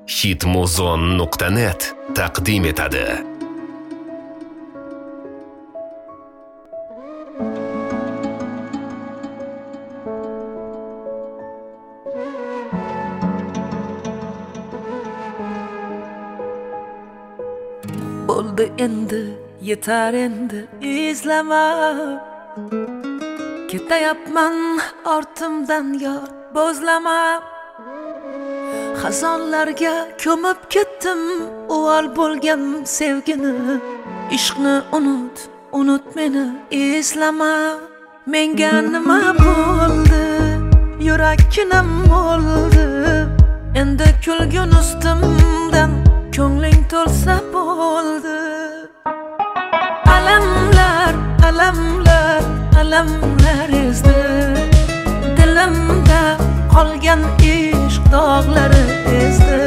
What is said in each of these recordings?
hitmuzon.net taqdim etadi. Bo'ldi endi, yetar endi izlama. Ketayapman ortimdan yor, bo'zlama. Xazonlarga ko'mib ketdim, o'val bo'lgan sevgini. Ishqni unut meni, eslama. Menga nima bo'ldi? Yurakkinam bo'ldi. Endi kulgun ustimdan ko'ngling to'lsa bo'ldi. Alamlar ezdi. Dilimda qolgan ishq dog'lari ezdi.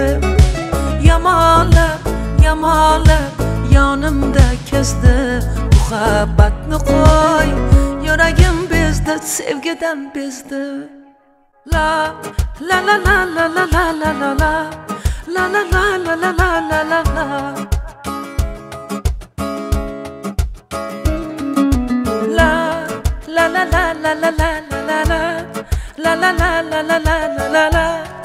Yamalab yonimda kezdi. Muhabbatni qo'y, yuragim bezdi, sevgidan bezdi. La la la la la la la la la la la la la la la la la la la. La la la la la la la la la la la la la la la la la.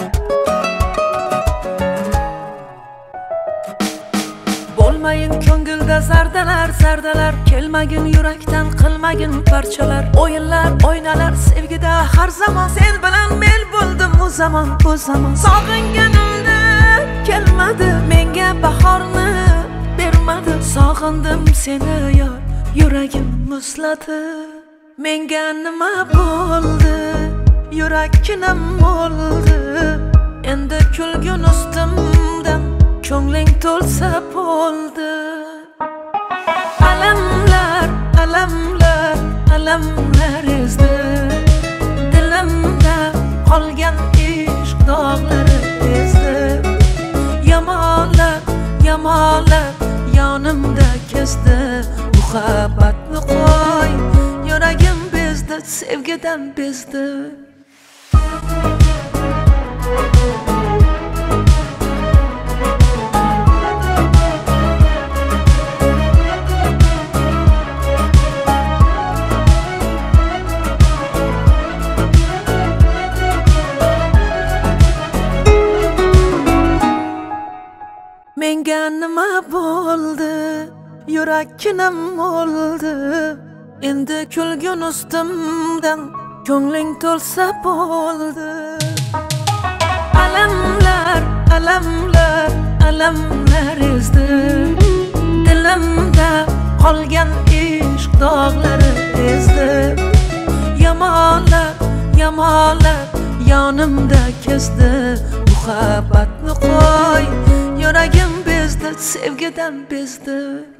Bo'lmayin ko'ngilda zardalar, kelmagin yurakdan, qilmagin parchalar. O'yinlar, o'ynalar sevgida har zamon, sen bilan men bo'ldim u zamon. Sog'inganimda kelmadi, menga bahorni bermadi. Sog'indim seni yor, yuragim muzladi. Menga nima bo'ldi? Yurakkinam bo'ldi. Endi kulgun ustimdan ko'ngling to'lsa bo'ldi. Alamlar ezdi. Dilimda qolgan ishq dog'lari ezdi. Yamalab yonimda kezdi. Muhabbatni qo'y, yuragim bezdi, sevgidan bezdi. Menga nima bo'ldi? Yurakkinam bo'ldi. Endi kulgun ustimdan ko'ngling to'lsa bo'ldi. Alamlar ezdi. Dilimda qolgan ishq dog'lari ezdi. Yamalab yonimda kezdi. Muhabbatni qo'y, yuragim bezdi, sevgidan bezdi.